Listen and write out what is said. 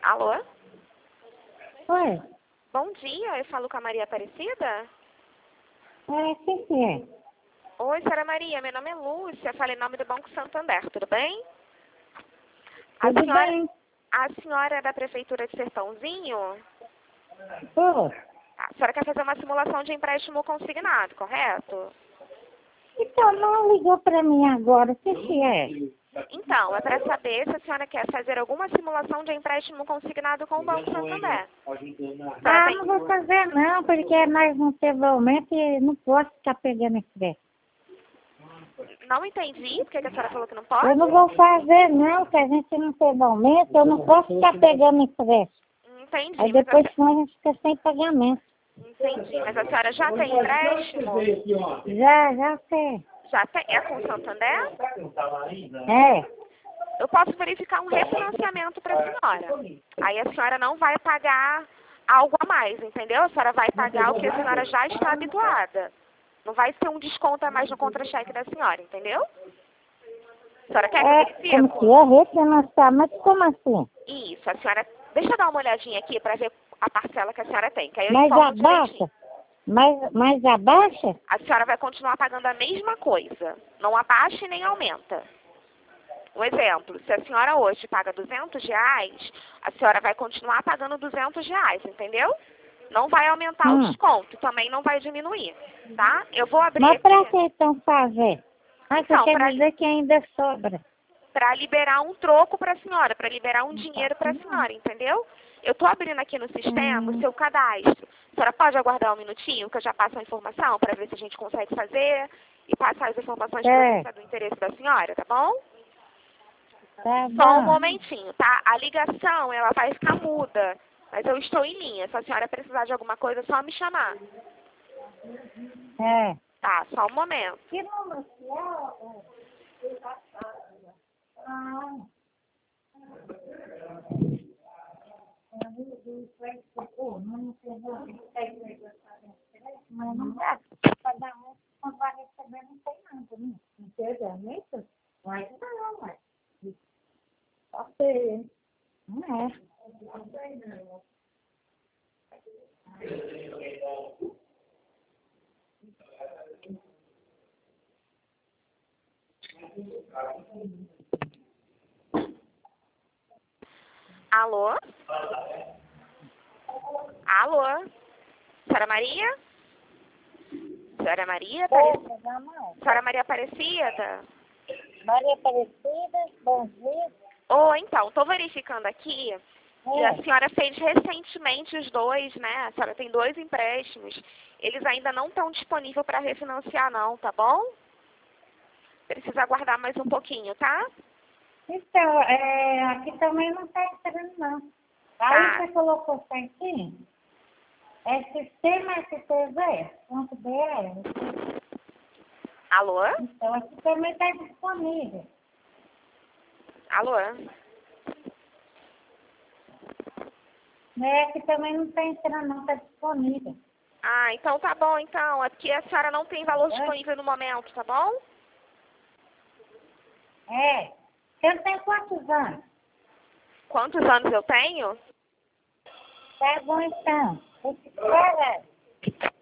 Alô? Oi, Bom dia, eu falo com a Maria Aparecida? quem que é? Oi, senhora Maria, meu nome é Lúcia, falei em nome do Banco Santander, tudo bem? Tudo bem? A senhora é da Prefeitura de Sertãozinho? Ô, A senhora quer fazer uma simulação de empréstimo consignado, correto? então não ligou pra mim agora, o que é? Então, é para saber se a senhora quer fazer alguma simulação de empréstimo consignado com o Banco Santander. Ah, não vou fazer não, porque nós não temos aumento e não posso ficar pegando empréstimo. Não entendi, por que a senhora falou que não Eu pode? não vou fazer não, que a gente não teve aumento, eu não posso ficar pegando empréstimo. Entendi, Aí mas depois senão a gente fica sem pagamento. entendi, mas a senhora já tem empréstimo? Já sei. Já tem? É com o Santander? É. Eu posso verificar um refinanciamento para a senhora. Aí a senhora não vai pagar algo a mais, entendeu? A senhora vai pagar o que a senhora já está habituada. Não vai ser um desconto a mais no contra-cheque da senhora, entendeu? A senhora quer que eu verifique? Como que é? Refinanciar, mas como assim? Isso, a senhora... Deixa eu dar uma olhadinha aqui para ver a parcela que a senhora tem, que aí eu Mas informo direitinho. abaixa? Mas abaixa? A senhora vai continuar pagando a mesma coisa. Não abaixa e nem aumenta. Um exemplo, se a senhora hoje paga R$200, a senhora vai continuar pagando R$200, entendeu? Não vai aumentar o desconto, também não vai diminuir, tá? Eu vou abrir Mas pra aqui que então fazer? Ah, você Então, quer dizer que ainda sobra. para liberar um troco para a senhora, para liberar um dinheiro para a senhora, entendeu? Eu estou abrindo aqui no sistema o seu cadastro. A senhora pode aguardar um minutinho que eu já passo a informação para ver se a gente consegue fazer e passar as informações para ver do interesse da senhora, tá bom? Tá Só um bom. momentinho, tá? A ligação, ela vai ficar muda, mas eu estou em linha. Se a senhora precisar de alguma coisa, é só me chamar. É. Tá, só um momento. Que número que é? Ah. Mas não dá. Cada um quando vai receber não tem nada, né? Não tem isso? Mas não, mas. Só sei. Não é. Alô? Alô? Senhora Maria? Senhora Maria? Senhora Maria Aparecida? Maria Aparecida, bom dia. Então, estou verificando aqui e a senhora fez recentemente os dois, né? A senhora tem 2 empréstimos. Eles ainda não estão disponíveis para refinanciar não, tá bom? Precisa aguardar mais um pouquinho, tá? Então, aqui também não está entrando, não. Aí você colocou certinho? É sistema STV.br. Alô? Então, aqui também está disponível. Alô? Aqui também não está entrando, não, está disponível. Ah, então tá bom, então. Aqui a senhora não tem valor disponível no momento, tá bom? Você tem quantos anos? Quantos anos eu tenho? Tá bom, então. Espera.